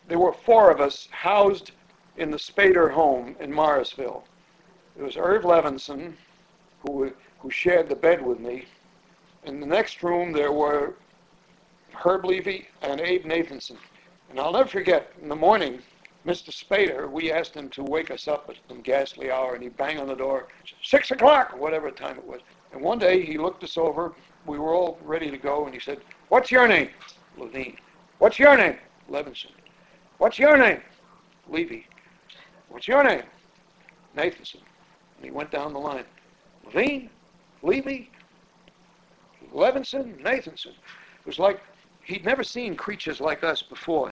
there were four of us housed in the Spader home in Morrisville. It was Irv Levinson, who shared the bed with me. In the next room, there were Herb Levy and Abe Nathanson. And I'll never forget, in the morning, Mr. Spader, we asked him to wake us up at some ghastly hour, and he banged on the door, 6 o'clock, or whatever time it was. And one day, he looked us over. We were all ready to go, and he said, "What's your name?" Levine. "What's your name?" Levinson. "What's your name?" Levy. "What's your name?" Nathanson. And he went down the line. Levine, Levy, Levinson, Nathanson. It was like he'd never seen creatures like us before.